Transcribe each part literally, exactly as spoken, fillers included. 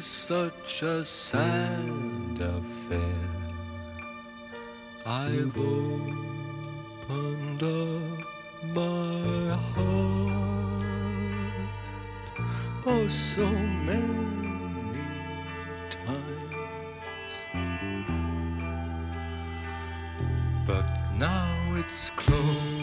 is such a sad affair. I've opened up my heart, oh, so many times, but now it's closed.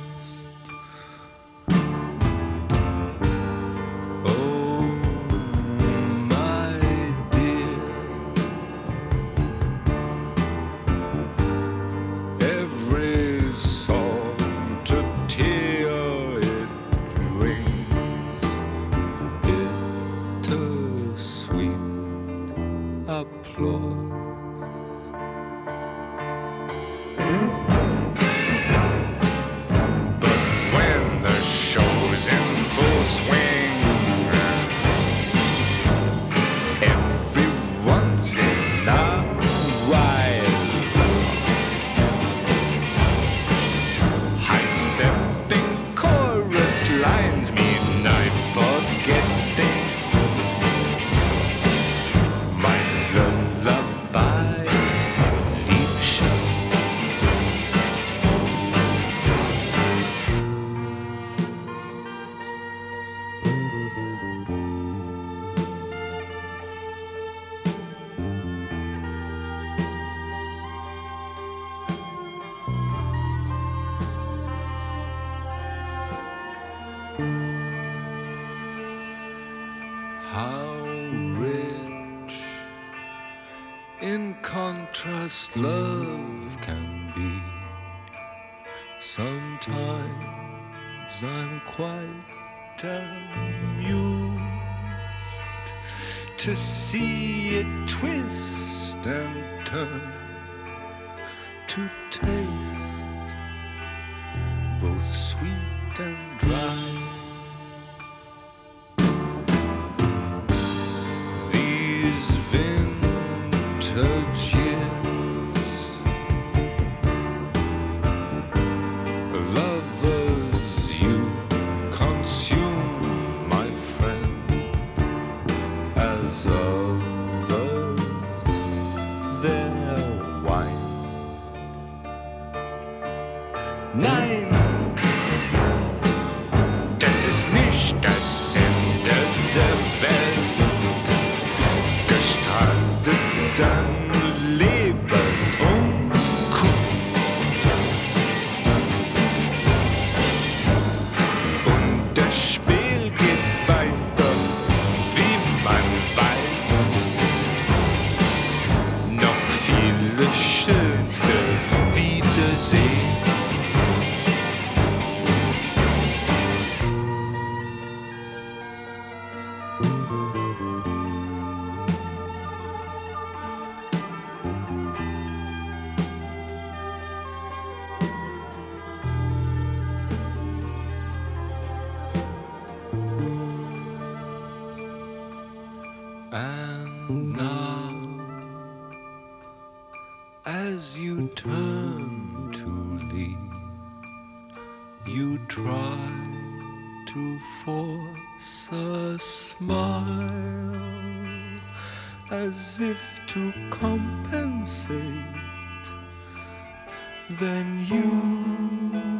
Love can be. Sometimes I'm quite amused to see it twist and turn, to taste both sweet and dry. These vintage years, and now, as you turn to leave, you try to force a smile, as if to compensate. Then you